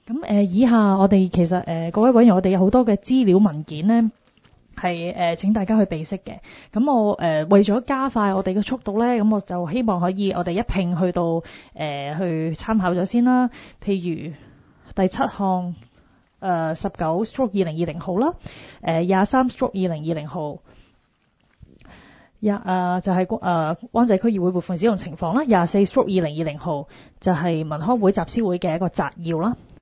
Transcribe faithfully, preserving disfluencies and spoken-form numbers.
咁誒，以下我哋其實誒各位委員，我哋有好多嘅資料文件咧，係誒請大家去備悉嘅。咁我誒為咗加快我哋嘅速度咧，咁我就希望可以我哋一併去到誒去參考咗先啦。譬如第七項誒十九 stroke 二零二零號啦，誒廿三 stroke 二零二零號。廿誒就係誒灣仔區議會撥款使用情況啦，廿四 stroke 二零二零號就係民康會集思會嘅一個摘要啦。